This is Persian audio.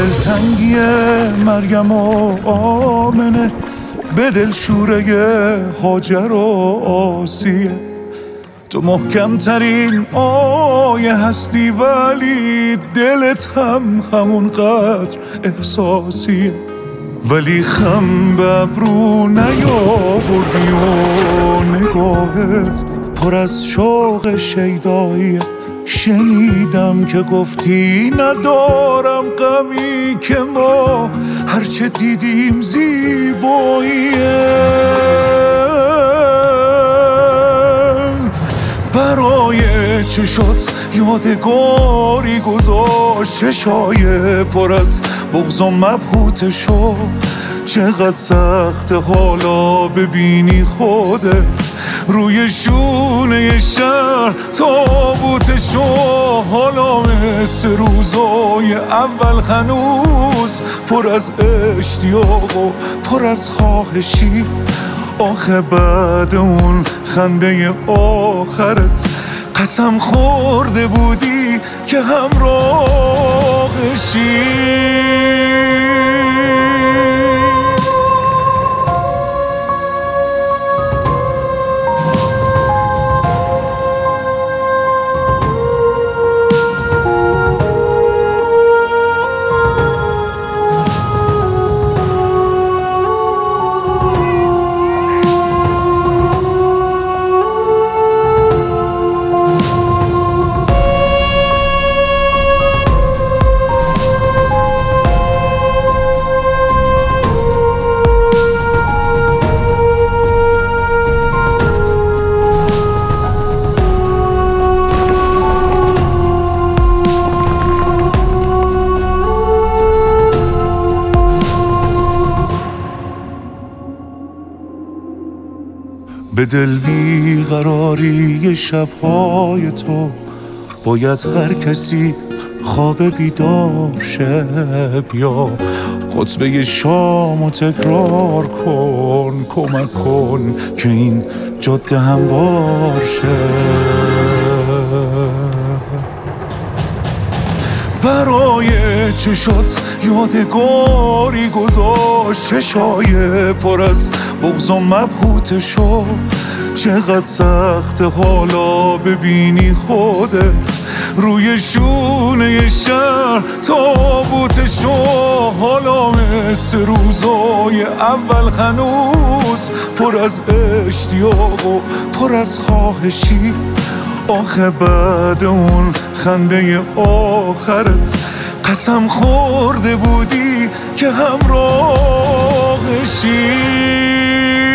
دلتنگی مریم و آمنه، به دل شوره هاجر و آسیه. تو محکم ترین آیه هستی ولی دلت هم همون قدر احساسیه. ولی خم به ابرو نیاوردی و نگاهت پر از شوق شیداییه. شنیدم که گفتی ندارم غمی که ما هرچه دیدیم زیباییه. برای چشات یادگاری گذاشت، چشای پر از بغض و مبهوتشو. چقدر سخت حالا ببینی خودت روی شونه شهر تابوتشو. حالا مثل روزای اول هنوز پر از اشتیاق و پر از خواهشی. آخه بعد اون خنده آخرت قسم خورده بودی که همراهشی. به دل بیقراری شبهای تو باید هر کسی خواب بیدار شه. بیا خطبه شامو تکرار کن، کمک کن که این جاده هموار شه. برای چشات یادگاری گذاشت، چشای پر از بغض و مبهوتشو. چقدر سخت حالا ببینی خودت روی شونه شهر تابوتشو. حالا مثل روزای اول هنوز پر از اشتیاق و پر از خواهشی. آخه بعد اون خنده آخرت قسم خورده بودی که همراهشی.